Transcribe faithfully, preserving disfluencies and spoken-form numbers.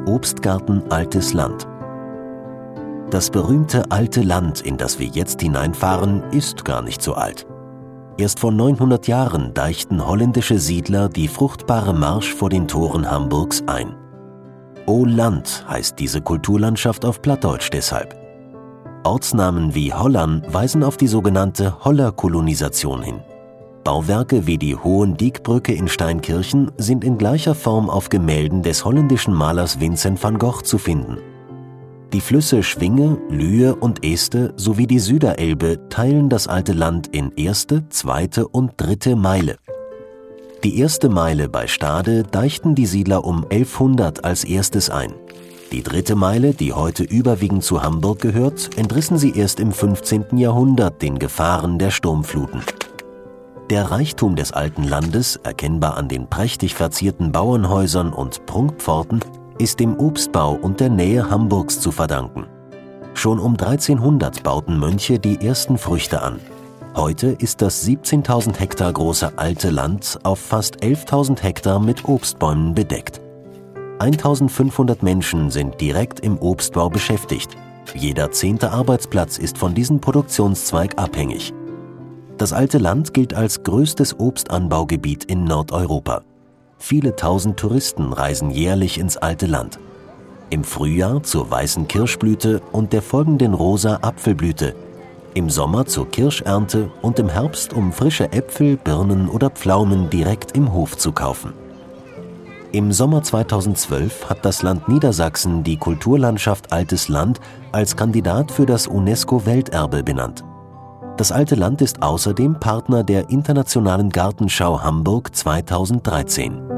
Obstgarten Altes Land. Das berühmte Alte Land, in das wir jetzt hineinfahren, ist gar nicht so alt. Erst vor neunhundert Jahren deichten holländische Siedler die fruchtbare Marsch vor den Toren Hamburgs ein. O Land heißt diese Kulturlandschaft auf Plattdeutsch deshalb. Ortsnamen wie Hollan weisen auf die sogenannte Holler-Kolonisation hin. Bauwerke wie die Hohen-Diekbrücke in Steinkirchen sind in gleicher Form auf Gemälden des holländischen Malers Vincent van Gogh zu finden. Die Flüsse Schwinge, Lühe und Este sowie die Süderelbe teilen das Alte Land in erste, zweite und dritte Meile. Die erste Meile bei Stade deichten die Siedler um elfhundert als erstes ein. Die dritte Meile, die heute überwiegend zu Hamburg gehört, entrissen sie erst im fünfzehnten Jahrhundert den Gefahren der Sturmfluten. Der Reichtum des Alten Landes, erkennbar an den prächtig verzierten Bauernhäusern und Prunkpforten, ist dem Obstbau und der Nähe Hamburgs zu verdanken. Schon um dreizehnhundert bauten Mönche die ersten Früchte an. Heute ist das siebzehntausend Hektar große Alte Land auf fast elftausend Hektar mit Obstbäumen bedeckt. eintausendfünfhundert Menschen sind direkt im Obstbau beschäftigt. Jeder zehnte Arbeitsplatz ist von diesem Produktionszweig abhängig. Das Alte Land gilt als größtes Obstanbaugebiet in Nordeuropa. Viele tausend Touristen reisen jährlich ins Alte Land. Im Frühjahr zur weißen Kirschblüte und der folgenden rosa Apfelblüte, im Sommer zur Kirschernte und im Herbst, um frische Äpfel, Birnen oder Pflaumen direkt im Hof zu kaufen. Im Sommer zweitausendzwölf hat das Land Niedersachsen die Kulturlandschaft Altes Land als Kandidat für das UNESCO-Welterbe benannt. Das Alte Land ist außerdem Partner der Internationalen Gartenschau Hamburg zweitausenddreizehn.